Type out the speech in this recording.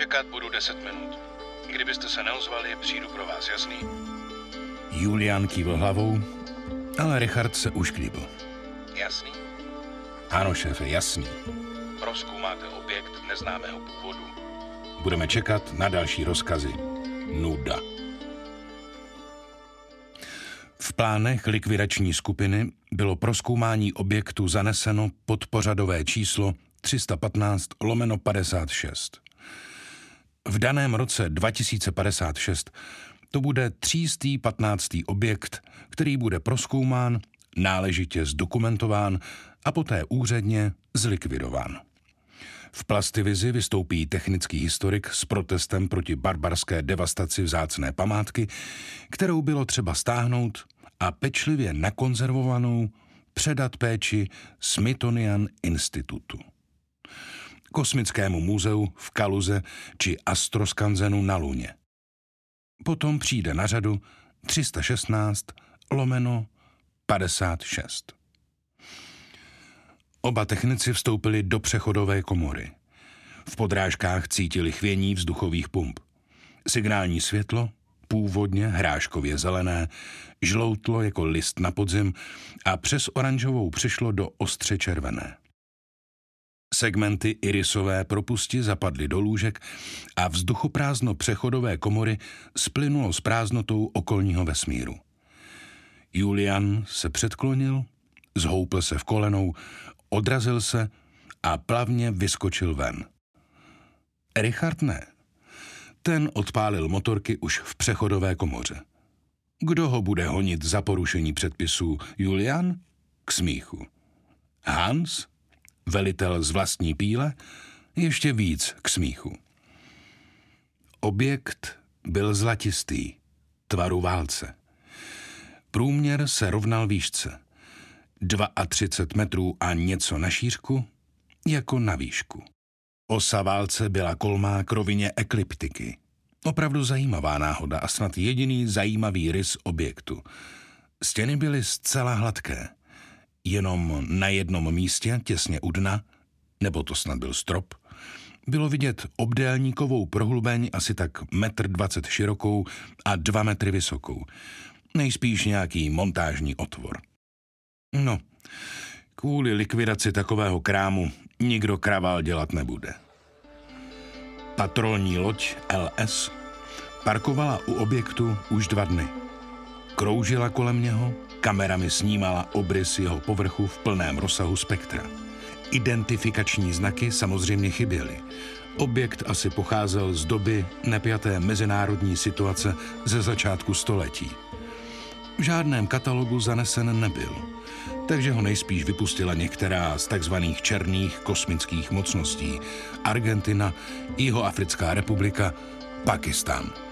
Čekat budu 10 minut. Kdybyste se neozvali, přijdu pro vás, jasný? Julian kývl hlavou, ale Richard se už klíbil. Jasný? Ano, šéfe, jasný. Prozkoumáte objekt neznámého původu. Budeme čekat na další rozkazy. Nuda. V plánech likvidační skupiny bylo prozkoumání objektu zaneseno pod pořadové číslo 315/56. V daném roce 2056 to bude 315. objekt, který bude prozkoumán, náležitě zdokumentován a poté úředně zlikvidován. V Plastivizi vystoupí technický historik s protestem proti barbarské devastaci vzácné památky, kterou bylo třeba stáhnout a pečlivě nakonzervovanou předat péči Smithsonian Institutu, Kosmickému muzeu v Kaluze či Astroskanzenu na Luně. Potom přijde na řadu 316/56. Oba technici vstoupili do přechodové komory. V podrážkách cítili chvění vzduchových pump. Signální světlo, původně hráškově zelené, žloutlo jako list na podzim a přes oranžovou přišlo do ostře červené. Segmenty irisové propusti zapadly do lůžek a vzduchoprázdno přechodové komory splynulo s prázdnotou okolního vesmíru. Julian se předklonil, zhoupl se v kolenou, odrazil se a plavně vyskočil ven. Richard ne. Ten odpálil motorky už v přechodové komoře. Kdo ho bude honit za porušení předpisů? Julian? K smíchu. Hans? Velitel z vlastní píle? Ještě víc k smíchu. Objekt byl zlatistý, tvaru válce. Průměr se rovnal výšce. 32 metrů a něco na šířku, jako na výšku. Osa válce byla kolmá k rovině ekliptiky. Opravdu zajímavá náhoda a snad jediný zajímavý rys objektu. Stěny byly zcela hladké. Jenom na jednom místě, těsně u dna, nebo to snad byl strop, bylo vidět obdélníkovou prohlubeň asi tak 1,20 m širokou a 2 metry vysokou. Nejspíš nějaký montážní otvor. No, kvůli likvidaci takového krámu nikdo kravál dělat nebude. Patrolní loď LS parkovala u objektu už 2 dny. Kroužila kolem něho, kamerami snímala obrys jeho povrchu v plném rozsahu spektra. Identifikační znaky samozřejmě chyběly. Objekt asi pocházel z doby nepjaté mezinárodní situace ze začátku století. V žádném katalogu zanesen nebyl, takže ho nejspíš vypustila některá z takzvaných černých kosmických mocností. Argentina, Jihoafrická republika, Pakistán.